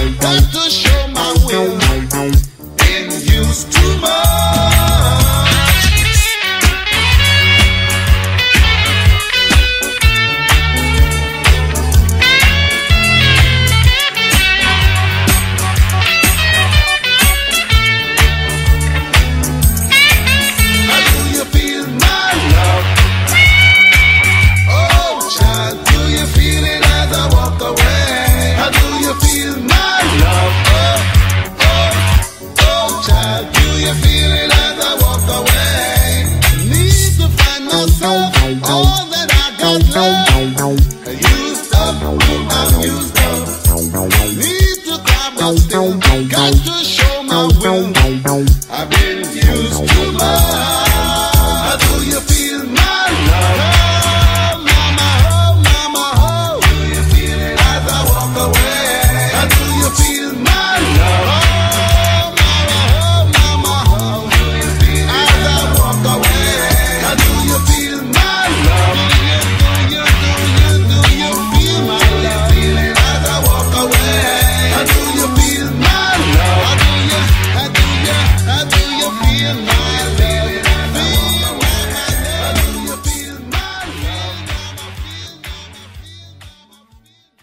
got to show my will. Been used too much. All that I got left, used up, I'm used up. Need to climb up still, got to show my will. I've been used.